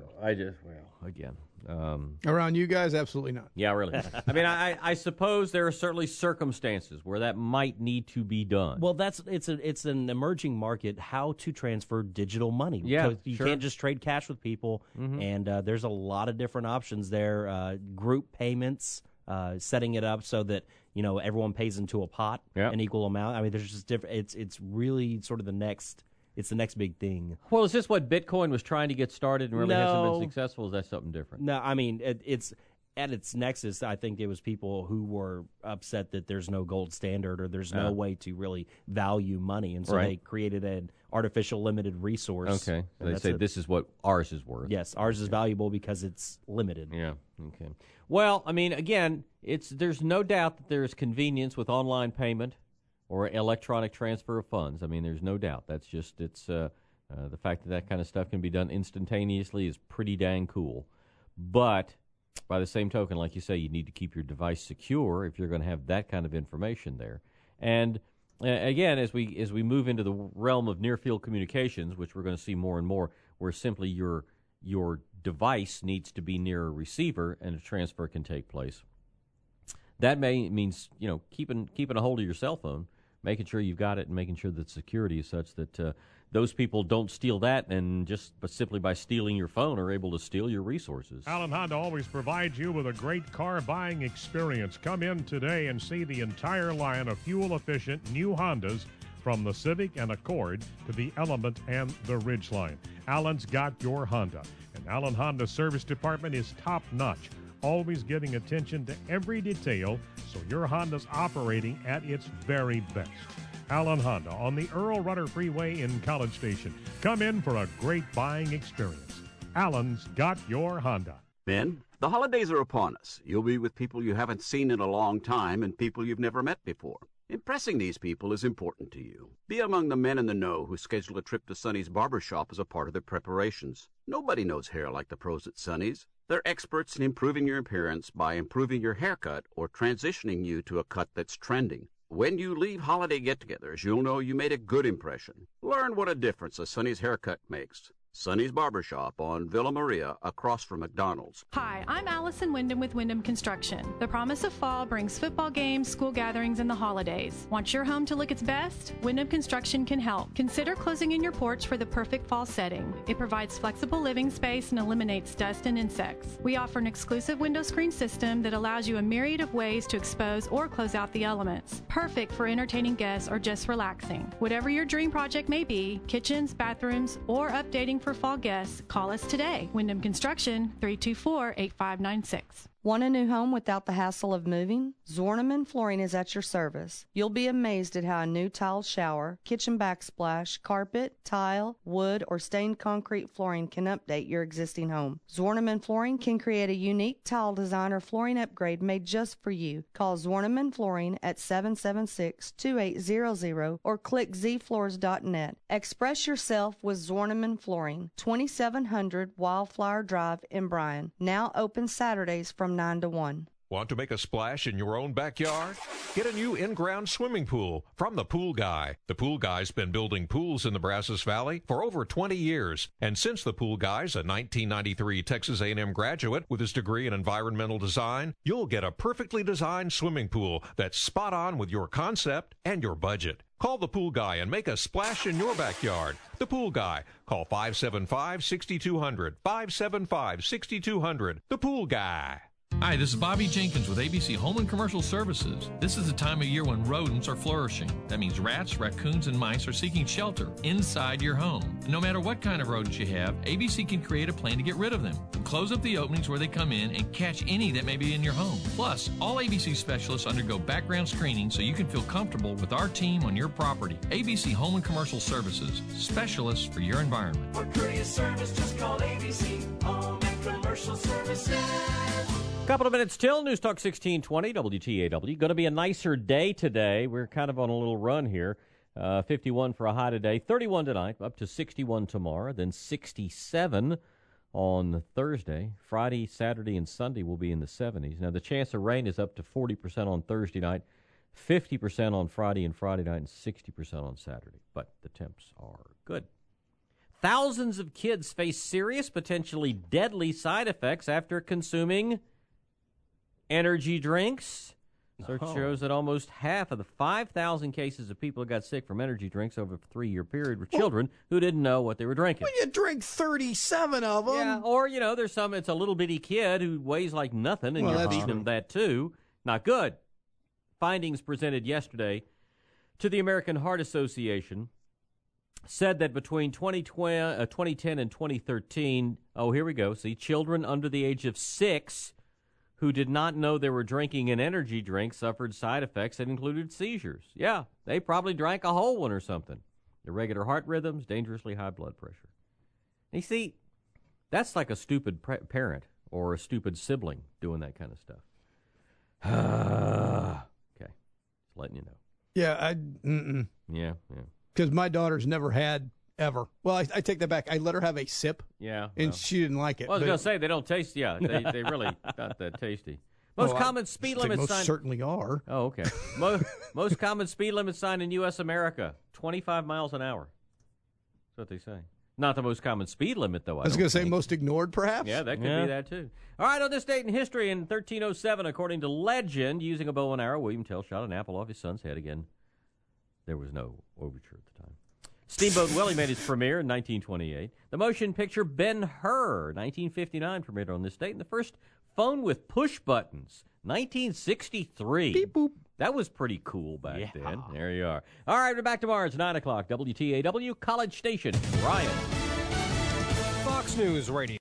Around you guys, absolutely not. Yeah, really. I mean, I suppose there are certainly circumstances where that might need to be done. Well, it's an emerging market, how to transfer digital money. Yeah, you can't just trade cash with people, and there's a lot of different options there. Group payments, setting it up so that everyone pays into a pot, an equal amount. I mean, there's just different. It's really sort of the next big thing. Well, is this what Bitcoin was trying to get started and really hasn't been successful? Is that something different? No, I mean, it's at its nexus. I think it was people who were upset that there's no gold standard or there's no way to really value money, and so they created an artificial limited resource. Okay, they say this is what ours is worth. Yes, ours is valuable because it's limited. Yeah. Okay. Well, I mean, again, there's no doubt that there's convenience with online payment or electronic transfer of funds. I mean, there's no doubt. That's just the fact that kind of stuff can be done instantaneously is pretty dang cool. But by the same token, like you say, you need to keep your device secure if you're going to have that kind of information there. And again, as we move into the realm of near-field communications, which we're going to see more and more, where simply your device needs to be near a receiver and a transfer can take place. That means keeping a hold of your cell phone, making sure you've got it, and making sure that security is such that those people don't steal that, and simply by stealing your phone are able to steal your resources. Allen Honda always provides you with a great car buying experience. Come in today and see the entire line of fuel-efficient new Hondas, from the Civic and Accord to the Element and the Ridgeline. Allen's got your Honda, and Allen Honda's service department is top-notch. always giving attention to every detail so your Honda's operating at its very best. Allen Honda on the Earl Rudder Freeway in College Station. Come in for a great buying experience. Allen's got your Honda. Ben, the holidays are upon us. You'll be with people you haven't seen in a long time and people you've never met before. Impressing these people is important to you. Be among the men in the know who schedule a trip to Sonny's Barbershop as a part of their preparations. Nobody knows hair like the pros at Sonny's. They're experts in improving your appearance by improving your haircut or transitioning you to a cut that's trending. When you leave holiday get-togethers, you'll know you made a good impression. Learn what a difference a Sonny's haircut makes. Sonny's Barbershop on Villa Maria across from McDonald's. Hi, I'm Allison Wyndham with Wyndham Construction. The promise of fall brings football games, school gatherings, and the holidays. Want your home to look its best? Wyndham Construction can help. Consider closing in your porch for the perfect fall setting. It provides flexible living space and eliminates dust and insects. We offer an exclusive window screen system that allows you a myriad of ways to expose or close out the elements. Perfect for entertaining guests or just relaxing. Whatever your dream project may be, kitchens, bathrooms, or updating for fall guests, call us today. Wyndham Construction, 324-8596. Want a new home without the hassle of moving? Zorneman Flooring is at your service. You'll be amazed at how a new tile shower, kitchen backsplash, carpet, tile, wood, or stained concrete flooring can update your existing home. Zorneman Flooring can create a unique tile design or flooring upgrade made just for you. Call Zorneman Flooring at 776-2800 or click zfloors.net. Express yourself with Zorneman Flooring, 2700 Wildflower Drive in Bryan. Now open Saturdays from 9 to 1. Want to make a splash in your own backyard? Get a new in-ground swimming pool from the Pool Guy. The Pool Guy's been building pools in the Brazos Valley for over 20 years. And since the Pool Guy's a 1993 Texas A&M graduate with his degree in environmental design, you'll get a perfectly designed swimming pool that's spot on with your concept and your budget. Call the Pool Guy and make a splash in your backyard. The Pool Guy. Call 575-6200. 575-6200. The Pool Guy. Hi, this is Bobby Jenkins with ABC Home and Commercial Services. This is the time of year when rodents are flourishing. That means rats, raccoons, and mice are seeking shelter inside your home. And no matter what kind of rodents you have, ABC can create a plan to get rid of them. Close up the openings where they come in and catch any that may be in your home. Plus, all ABC specialists undergo background screening so you can feel comfortable with our team on your property. ABC Home and Commercial Services, specialists for your environment. For courteous service, just call ABC Home and Commercial Services. Couple of minutes till News Talk 1620 WTAW. Going to be a nicer day today. We're kind of on a little run here. 51 for a high today, 31 tonight, up to 61 tomorrow, then 67 on Thursday. Friday, Saturday, and Sunday will be in the 70s. Now, the chance of rain is up to 40% on Thursday night, 50% on Friday and Friday night, and 60% on Saturday. But the temps are good. Thousands of kids face serious, potentially deadly side effects after consuming energy drinks. Search shows that almost half of the 5,000 cases of people who got sick from energy drinks over a 3-year period were children who didn't know what they were drinking. Well, you drink 37 of them. Yeah, or, there's it's a little bitty kid who weighs like nothing, and you're feeding him that too. Not good. Findings presented yesterday to the American Heart Association said that between 2010 and 2013, here we go, children under the age of 6 who did not know they were drinking an energy drink suffered side effects that included seizures. Yeah, they probably drank a whole one or something. Irregular heart rhythms, dangerously high blood pressure. You see, that's like a stupid parent or a stupid sibling doing that kind of stuff. Okay, just letting you know. Yeah, Yeah. Because my daughter's never had, ever. Well, I take that back. I let her have a sip. Yeah. And she didn't like it. Well, I was going to say, they don't taste, they really not that tasty. Most common speed limit sign. Most certainly are. Oh, okay. Most common speed limit sign in U.S. America, 25 miles an hour. That's what they say. Not the most common speed limit, though. I was going to say most ignored, perhaps? Yeah, that could be that, too. All right, on this date in history, in 1307, according to legend, using a bow and arrow, William Tell shot an apple off his son's head. Again, there was no overture at the time. Steamboat Willie made his premiere in 1928. The motion picture Ben-Hur, 1959, premiered on this date. And the first phone with push buttons, 1963. Beep, boop. That was pretty cool back then. There you are. All right, we're back tomorrow. It's 9 o'clock. WTAW, College Station, Bryan. Fox News Radio.